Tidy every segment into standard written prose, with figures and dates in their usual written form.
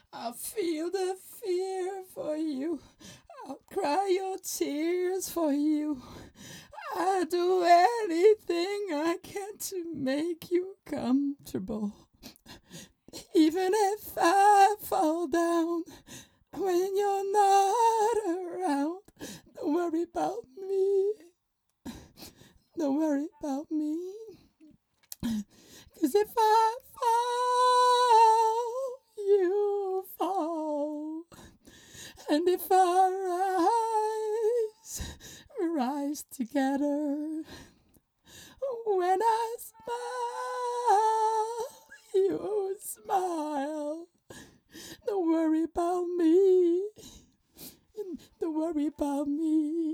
I feel the fear for you. I'll cry your tears for you. I'll do anything I can to make you comfortable. Even if I fall down when you're not around, don't worry about me. Don't worry about me. 'Cause if I fall, you fall. And if I rise, we rise together. When I smile, you smile. Don't worry about me. Don't worry about me.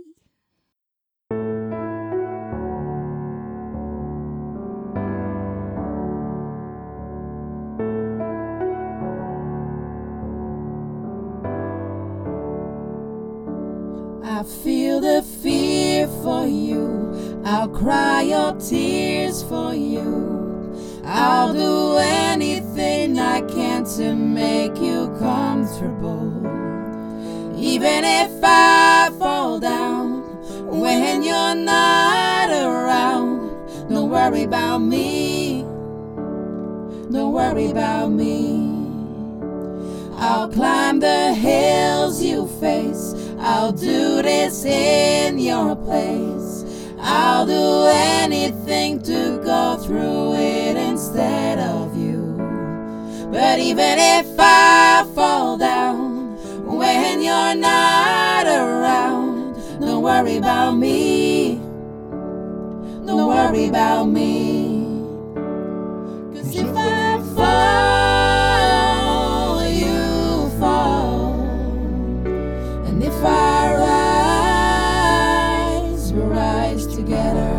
I feel the fear for you. I'll cry your tears for you. I'll do anything I can to make you comfortable. Even if I fall down when you're not around, don't worry about me. Don't worry about me. I'll climb the hills you face. I'll do this in your place. I'll do anything to go through it instead of you. But even if I fall down when you're not around, don't worry about me. Don't worry about me. 'Cause if I fall, you fall. And if I rise, we rise together.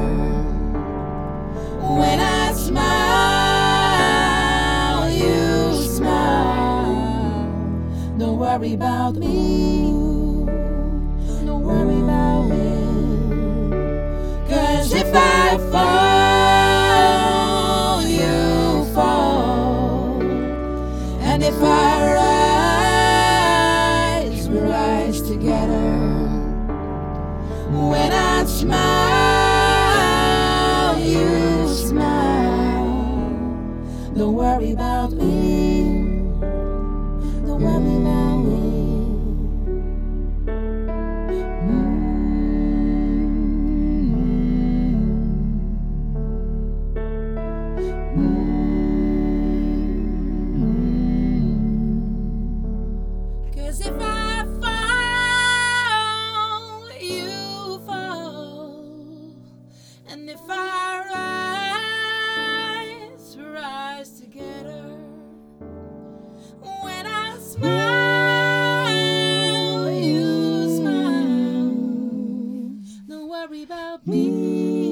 When I smile, you smile. Don't worry about me. Don't worry about me. 'Cause if I fall, you fall. And if I rise, we rise together. When I smile, you smile. Don't worry about me. Don't worry about me. Cause if I fall, you fall. And if I rise, we rise together. When I smile, you smile. Don't worry about me.